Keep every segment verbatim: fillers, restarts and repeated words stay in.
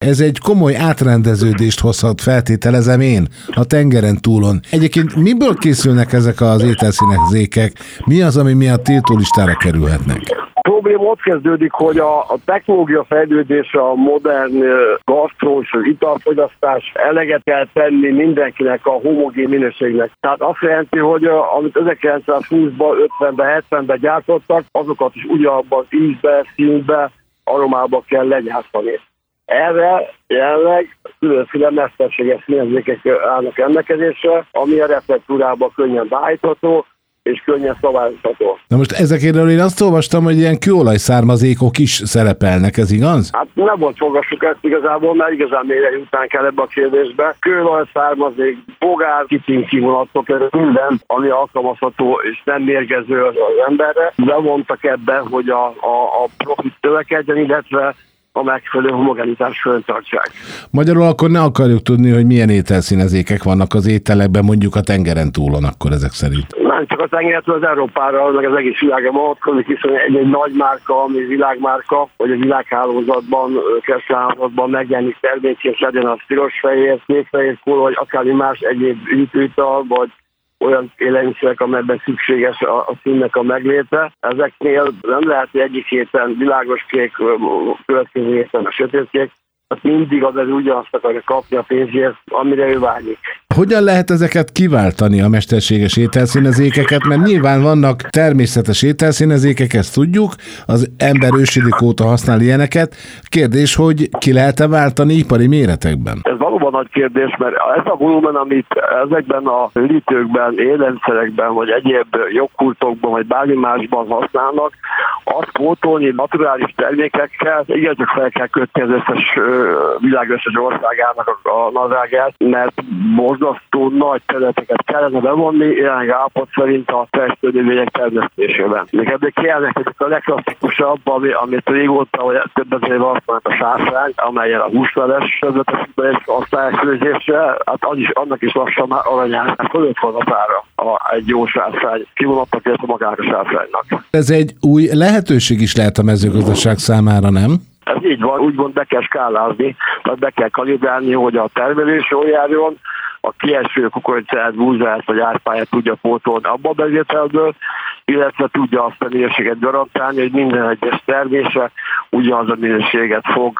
Ez egy komoly átrendeződést hozhat, feltételezem én, a tengeren túlon. Egyébként miből készülnek ezek az ételszínezékek? Mi az, ami miatt tiltólistára kerülhetnek? A probléma ott kezdődik, hogy a, a technológia fejlődése, a modern gasztró és az italfogyasztás eleget kell tenni mindenkinek a homogén minőségnek. Tehát azt jelenti, hogy a, amit ezerkilencszázhúszban, ötvenben, hetvenben gyártottak, azokat is ugyanabban az ízbe, színbe, aromába kell legyártani. Erre jelenleg különféle mesterséges színezékek állnak rendelkezésre, ami a receptúrába könnyen beállítható, és könnyen szabályozható. Na most ezekről én azt olvastam, hogy ilyen kőolajszármazékok is szerepelnek, ez igaz? Hát nem volt fogassuk ezt igazából, mert igazán mélyre jutnánk el ebbe a kérdésbe. Kőolajszármazék, bogár, kicsin kivonatok, minden, ami alkalmazható és nem mérgező az, az emberre. Bevontak ebben, hogy a, a, a profit tövekedjen, illetve a megfelelő homogenitás föntartsák. Magyarul akkor ne akarjuk tudni, hogy milyen ételszínezékek vannak az ételekben, mondjuk a tengeren túlon akkor ezek szerint. Nem csak a tengertől, az Európára, meg az egész világra vonatkozik, hiszen egy, egy nagy márka, ami világmárka, hogy a világhálózatban, kereskedelmi megjelenik termékés, legyen az piros-fehér, kék-fehér kóla, vagy akármi más egyéb üdítőital, vagy olyan élelmiszerek, amelyben szükséges a, a színnek a megléte. Ezeknél nem lehet, hogy egyik héten világos kék, következő héten a sötétkék, hát mindig az ugyanazt akarja kapni a pénzért, amire ő vágyik. Hogyan lehet ezeket kiváltani, a mesterséges ételszínezékeket? Mert nyilván vannak természetes ételszínezékek, ezt tudjuk, az ember ősidők óta használ ilyeneket. Kérdés, hogy ki lehet-e váltani ipari méretekben? Ez valóban nagy kérdés, mert ez a volumen, amit ezekben a litőkben, élelmiszerekben, vagy egyéb jogkurtokban, vagy bármi másban használnak, azt pótolni naturális termékekkel, igen, csak fel kell kötni az összes világ összes országának a nadrágát, mert borzasztó nagy területeket kellene bevonni, jelenleg állapot szerint a festőnövények termesztésében. Még ebből kérnek, hogy a legklasszikusabb, ami, amit régóta, vagy több ezer éve használnak a sáfrány, amelyen a húsleves közvetesük be és használják főzésre, hát az is, annak is lassan már aranyán fölött van a pára a, egy jó sáfrány. Kivonattak ezt a magának a sáfránynak. Ez egy új lehetőség is lehet a mezőgazdaság számára, nem? Ez így van, úgymond be kell skálázni, tehát be kell kalibrálni, hogy a termelés jól járjon, a kieső kukoricát, búzát vagy árpáját tudja pótolni abba a bevételből, illetve tudja azt a minőséget garantálni, hogy minden egyes termése ugyanaz a minőséget fog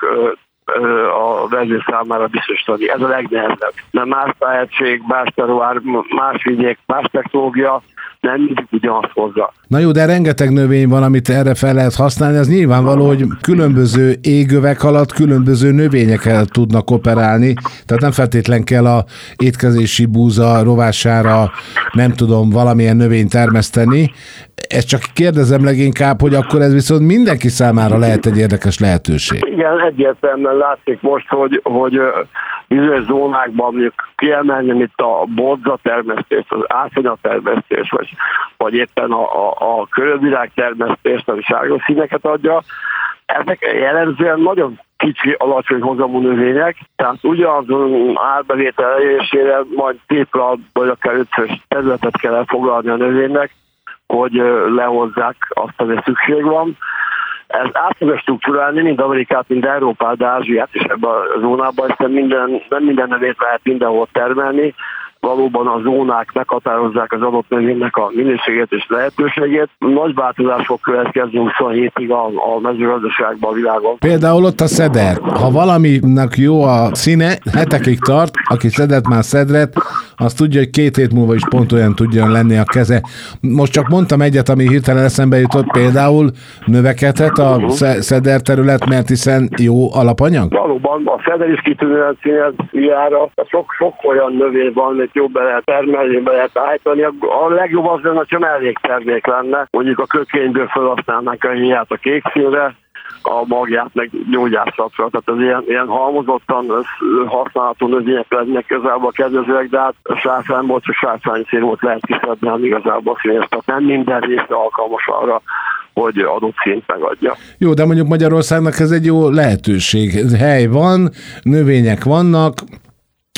ö, a vező számára biztosítani. Ez a legnehezebb. Mert más tájegység, más terroár, más vidék, más technológia nem mindig ugyanazt hozza. Na jó, de rengeteg növény van, amit erre fel lehet használni. Az nyilvánvaló, hogy különböző égövek alatt különböző növényekkel tudnak operálni, tehát nem feltétlen kell a étkezési búza rovására, nem tudom, valamilyen növényt termeszteni. Ezt csak kérdezem leginkább, hogy akkor ez viszont mindenki számára lehet egy érdekes lehetőség. Igen, egyértelműen látszik most, hogy, hogy bizonyos zónákban mondjuk kiemelni, mint a borza termesztést, az ászonya termesztést, vagy, vagy éppen a, a, a körülvilág termesztést, ami sárga színeket adja. Ezek jellemzően nagyon kicsi, alacsony hozamú növények, tehát ugyanazon árbevétel elérésére majd tépra, vagy akár ötszös területet kell elfoglalni a növénynek, hogy lehozzák azt, amire szükség van. Ez át fogja struktúrálni mind Amerikát, mind Európát, de Ázsiát is ebben a zónában, hiszen minden, nem minden növényt lehet mindenhol termelni. Valóban a zónák meghatározzák az adott növénynek a minőségét és lehetőségét. Nagy változás fog következni huszonhétig a, a mezőgazdaságban, a világon. Például ott a szeder. Ha valaminek jó a színe, hetekig tart, aki szedett már szedret, azt tudja, hogy két hét múlva is pont olyan tudjon lenni a keze. Most csak mondtam egyet, ami hirtelen eszembe jutott, például növekedhet a uh-huh. szeder terület, mert hiszen jó alapanyag? Valóban, a szeder is kitűnően színez jára. Sok, sok olyan növény van, hogy jobb be lehet termelni, be lehet állítani. A legjobb az lenne, hogyha melléktermék lenne. Mondjuk a kökényből felhasználnánk a héját a kék színre, a magját meg gyógyászatra. Tehát az ilyen, ilyen halmozottan használható növények lennek közelben a kedvezőek, de hát a sáfrányból csak sáfrányszínút lehet kiszedni, hanem igazából színész. Tehát nem minden része alkalmas arra, hogy adott színt megadja. Jó, de mondjuk Magyarországnak ez egy jó lehetőség. Hely van, növények vannak,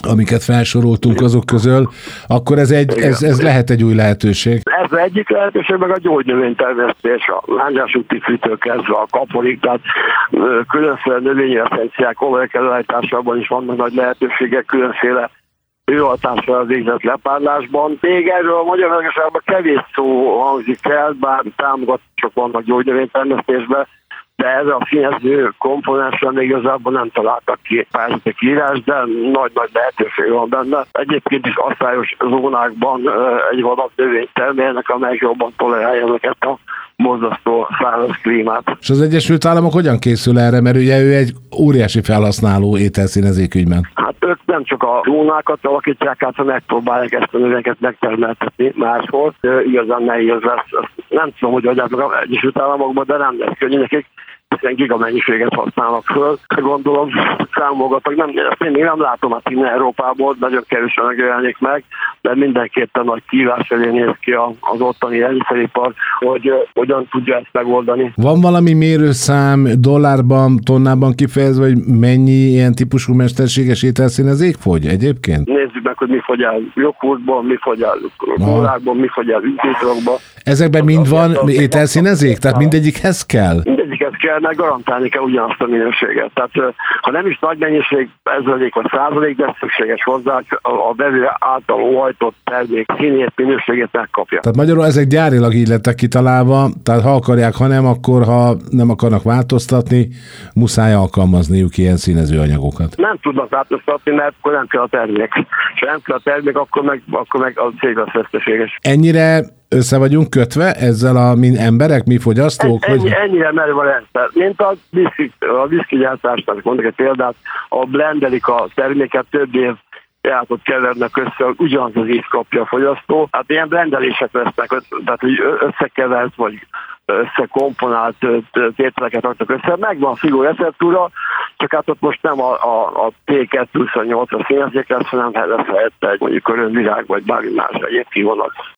amiket felsoroltunk azok közül, akkor ez, egy, ez, ez lehet egy új lehetőség. Ez egyik lehetőség, meg a gyógynövénytermesztés, a lángyásúti fűtől kezdve a kaporig, tehát különféle növényi eszenciák olajok előállításában is vannak nagy lehetőségek, különféle őhatással végzett lepárlásban. Még erről a Magyarországban kevés szó hangzik el, bár támogatások vannak gyógynövénytermesztésben, de erre a színező komponensre még igazából nem találtak ki pályázati kiírás, de nagy-nagy lehetőség van benne. Egyébként is asztályos zónákban egy vadak növényt termelnek, amelyek jobban tolerálja ezeket a borzasztó száraz klímát. És az Egyesült Államok hogyan készül erre, mert ugye ő egy óriási felhasználó ételszínezékügyben? Hát ők nem csak a zónákat alakítják át, hanem megpróbálják ezt a növényeket megtermeltetni máshol. Igazán nehéz lesz. Nem tudom, hogy adják meg az Egyesült Államokban, de nem lesz könnyű nekik, hiszen gigamennyiséget használnak föl. Gondolom, számolgatnak, nem, ezt én még nem látom hát innen Európából, nagyon kevesen megjelenik meg, de mindenképpen nagy kívás elé néz ki az ottani élelmiszeripar, hogy hogyan tudja ezt megoldani. Van valami mérőszám dollárban, tonnában kifejezve, hogy mennyi ilyen típusú mesterséges ételszínezék fogy egyébként? Nézzük meg, hogy mi fogy el joghurtból, mi fogy el kólákból, mi fogy el üdítőkből. Ezekben mind van ételszínezék? Tehát mindegyikhez kell? Mindegyikhez kell, meg garantálni kell ugyanazt a minőséget. Tehát ha nem is nagy mennyiség, ezrelék vagy százalék, de szükséges hozzá, a vevő által óhajtott termék színét, minőségét megkapja. Tehát magyarul ezek gyárilag így lettek kitalálva, tehát ha akarják, ha nem, akkor ha nem akarnak változtatni, muszáj alkalmazniuk ilyen színezőanyagokat. Nem tudnak változtatni, mert akkor nem kell a termék. És ha nem kell a termék, akkor meg, akkor meg a cég lesz veszteséges. Ennyire össze vagyunk kötve ezzel a mi emberek, mi fogyasztók? Ennyi, hogy... Ennyire merő a rendszer. Mint a viszki, a viszkigyártásnak, mondok egy példát, a blendelik a terméket, több év játot kevernek össze, ugyanaz az ízt kapja a fogyasztó. Hát ilyen blendelések lesznek, tehát hogy összekevert vagy összekomponált tételeket raktak össze. Megvan a Figo receptúra, csak hát ott most nem a, a, a té kettőszázhuszonnyolcas színezék lesz, hanem lesz helyette egy mondjuk örömvirág vagy bármi más egyéb kivonat.